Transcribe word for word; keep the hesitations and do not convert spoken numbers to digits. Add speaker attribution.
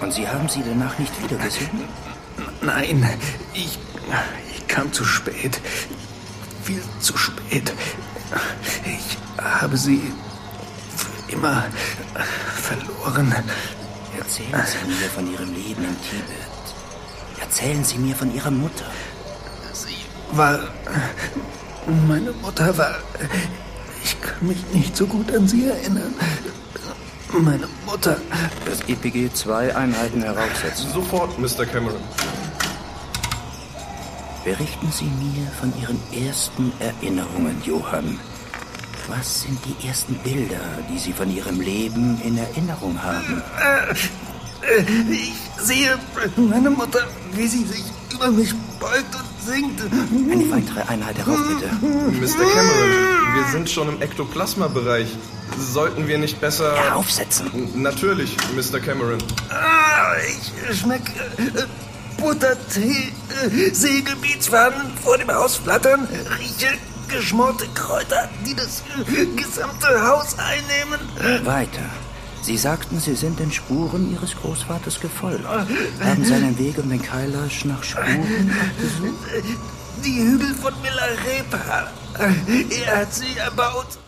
Speaker 1: Und Sie haben sie danach nicht wiedergesehen?
Speaker 2: Nein, ich, ich kam zu spät. Viel zu spät. Ich habe sie für immer verloren.
Speaker 1: Erzählen Sie mir von Ihrem Leben in Tibet. Erzählen Sie mir von Ihrer Mutter.
Speaker 2: Sie war... Meine Mutter war... Ich kann mich nicht so gut an sie erinnern. Meine Mutter...
Speaker 1: Das E P G zwei Einheiten heraufsetzen.
Speaker 3: Sofort, Mister Cameron.
Speaker 1: Berichten Sie mir von Ihren ersten Erinnerungen, Johann. Was sind die ersten Bilder, die Sie von Ihrem Leben in Erinnerung haben?
Speaker 2: Ich sehe meine Mutter, wie sie sich über mich beugt und singt.
Speaker 1: Eine weitere Einheit herauf, bitte.
Speaker 3: Mister Cameron, wir sind schon im Ektoplasma-Bereich. Sollten wir nicht besser...
Speaker 1: Heraufsetzen.
Speaker 3: Natürlich, Mister Cameron.
Speaker 2: Ah, ich schmecke äh, Buttertee, äh, Seegebietsfahnen vor dem Haus flattern, rieche geschmorte Kräuter, die das äh, gesamte Haus einnehmen.
Speaker 1: Weiter. Sie sagten, Sie sind den Spuren Ihres Großvaters gefolgt. Haben seinen Weg um den Kailash nach Spuren abgesucht?
Speaker 2: Die Hügel von Milarepa. Er hat sie erbaut